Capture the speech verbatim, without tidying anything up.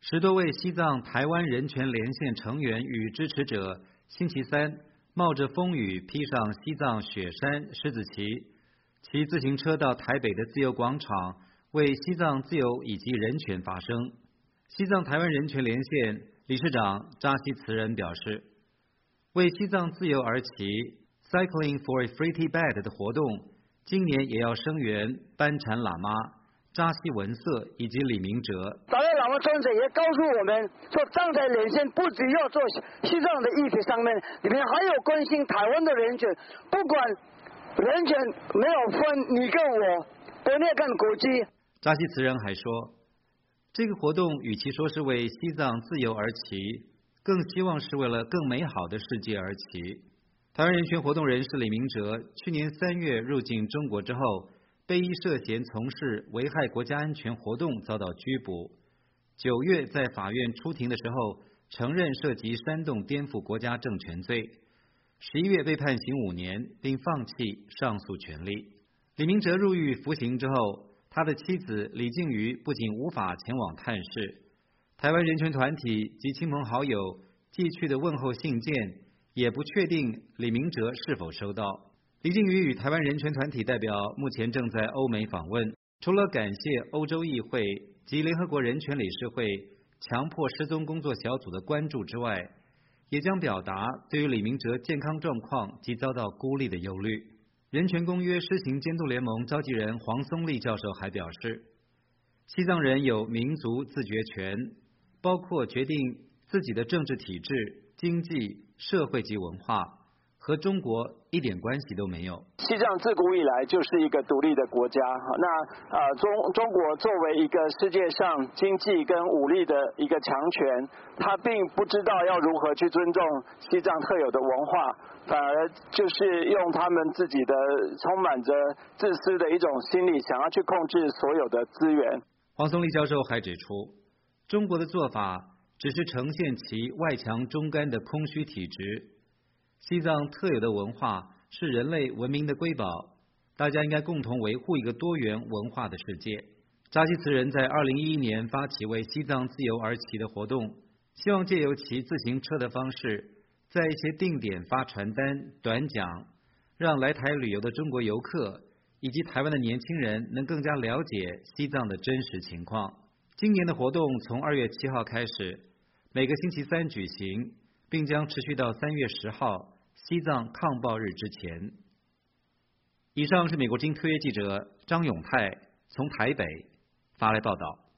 十多位西藏台湾人权连线成员与支持者星期三冒着风雨披上西藏雪山狮子旗，骑自行车到台北的自由广场为西藏自由以及人权发声。西藏台湾人权连线理事长扎西慈仁表示，为西藏自由而骑 Cycling for a Free Tibet 的活动今年也要声援班禅喇嘛、扎西文色以及李明哲。 达赖喇嘛尊者也告诉我们说，藏台连线不只要做西藏的议题上面，里面还有关心台湾的人权，不管人权没有分你跟我，国内跟国际。 扎西慈仁还说，这个活动与其说是为西藏自由而骑，更希望是为了更美好的世界而骑。台湾人权活动人士李明哲去年三月入境中国之后，被依涉嫌从事危害国家安全活动遭到拘捕。九月在法院出庭的时候，承认涉及煽动颠覆国家政权罪。十一月被判刑五年，并放弃上诉权利。李明哲入狱服刑之后，他的妻子李静瑜不仅无法前往探视，台湾人权团体及亲朋好友寄去的问候信件也不确定李明哲是否收到。李静瑜与台湾人权团体代表目前正在欧美访问，除了感谢欧洲议会及联合国人权理事会强迫失踪工作小组的关注之外，也将表达对于李明哲健康状况及遭到孤立的忧虑。人权公约施行监督联盟召集人黄松立教授还表示，西藏人有民族自决权，包括决定自己的政治体制、经济、社会及文化，和中国一点关系都没有。 西藏自古以来就是一个独立的国家，那呃中中国作为一个世界上经济跟武力的一个强权，他并不知道要如何去尊重西藏特有的文化，反而就是用他们自己的充满着自私的一种心理，想要去控制所有的资源。 黄松立教授还指出，中国的做法只是呈现其外强中干的空虚体质。西藏特有的文化是人类文明的瑰宝，大家应该共同维护一个多元文化的世界。扎西慈仁在二零一一年发起为西藏自由而骑的活动，希望借由骑自行车的方式，在一些定点发传单、短讲，让来台旅游的中国游客以及台湾的年轻人能更加了解西藏的真实情况。今年的活动从二月七号开始，每个星期三举行，并将持续到三月十号西藏抗暴日之前。以上是美国之音特约记者张永泰从台北发来报道。